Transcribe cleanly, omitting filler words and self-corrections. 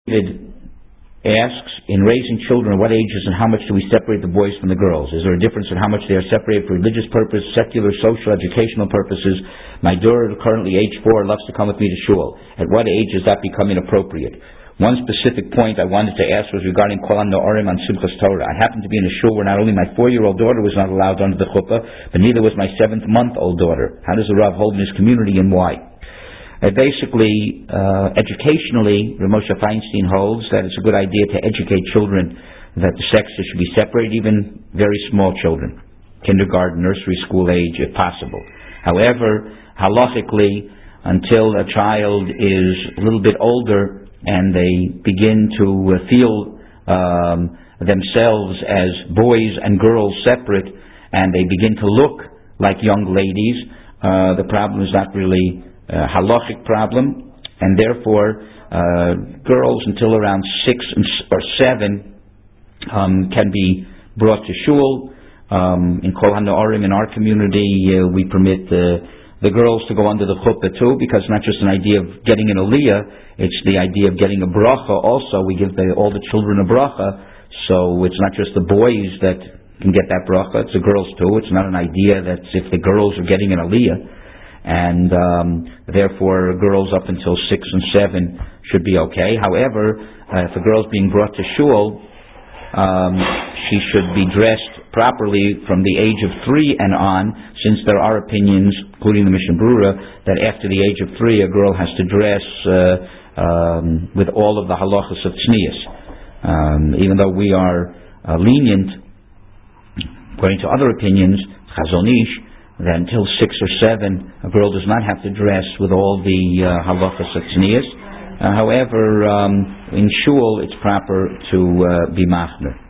David asks, in raising children, at what ages and how much do we separate the boys from the girls? Is there a difference in how much they are separated for religious purpose, secular, social, educational purposes? My daughter, currently age 4, loves to come with me to shul. At what age does that become inappropriate? One specific point I wanted to ask was regarding Kol HaNo'arim on Simchas Torah. I happened to be in a shul where not only my 4-year-old daughter was not allowed under the chuppah, but neither was my 7-month-old daughter. How does the Rav hold in his community, and why? Basically, educationally, Rav Moshe Feinstein holds that it's a good idea to educate children that the sexes should be separated, even very small children, kindergarten, nursery school age, if possible. However, halachically, until a child is a little bit older and they begin to feel themselves as boys and girls separate, and they begin to look like young ladies, the problem is not really halachic problem, and therefore girls until around 6 or 7 can be brought to shul. In Kol HaNo'arim, in our community, we permit the girls to go under the chuppah too, because it's not just an idea of getting an aliyah, it's the idea of getting a bracha also. We give all the children a bracha, so it's not just the boys that can get that bracha, it's the girls too. It's not an idea that if the girls are getting an aliyah, and therefore girls up until 6 and 7 should be okay. However, if a girl's being brought to shul, she should be dressed properly from the age of 3 and on, since there are opinions, including the Mishnah Berurah, that after the age of 3 a girl has to dress with all of the halachas of tznius. Even though we are lenient, according to other opinions, Chazon Ish, that until 6 or 7 a girl does not have to dress with all the halachas of tznius. However, in shul it's proper to be machmer.